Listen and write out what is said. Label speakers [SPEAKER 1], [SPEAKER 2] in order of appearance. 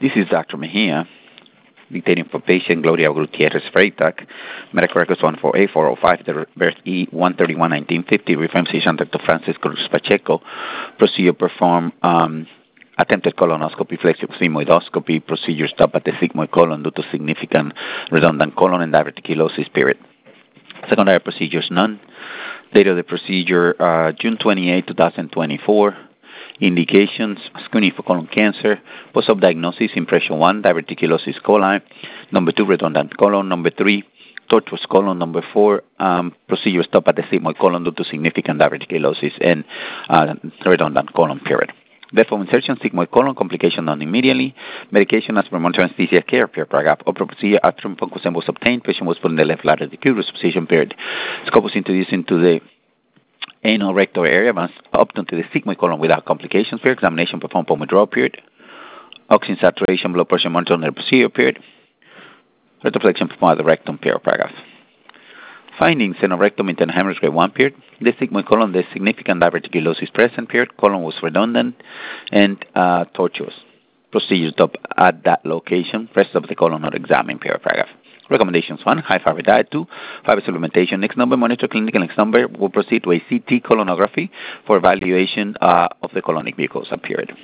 [SPEAKER 1] This is Dr. Mejia, dictating for patient Gloria Gutierrez Freitag, medical records 148-405, the birth E131-1950, reference patient Dr. Francis Cruz Pacheco, procedure performed, attempted colonoscopy, flexible sigmoidoscopy, procedure stop at the sigmoid colon due to significant redundant colon and diverticulosis, period. Secondary procedures, none. Date of the procedure, June 28, 2024. Indications, screening for colon cancer, post-op diagnosis, impression 1, diverticulosis coli, number 2, redundant colon, number 3, tortuous colon, number 4, procedure stop at the sigmoid colon due to significant diverticulosis and redundant colon, period. Therefore, insertion, sigmoid colon, complication done immediately, medication as per monitoring anesthesia care, paragraph, upper procedure, after mucosum was obtained, patient was put in the left lateral decubitus position, period. Scope was introduced into the anal rectal area, up to the sigmoid colon without complications, period. Examination performed upon withdrawal, period. Oxygen saturation, blood pressure monitored under the procedure, period. Retroflexion performed at the rectum, period, paragraph. Findings, rectum internal hemorrhage grade 1, period. The sigmoid colon, there's significant diverticulosis present, period. Colon was redundant and tortuous. Procedure stop at that location. Rest of the colon not examined, period, paragraph. Recommendations: 1, high fiber diet. 2, fiber supplementation. Next number, monitor clinical. Next number, will proceed to a CT colonography for evaluation of the colonic mucosa, period.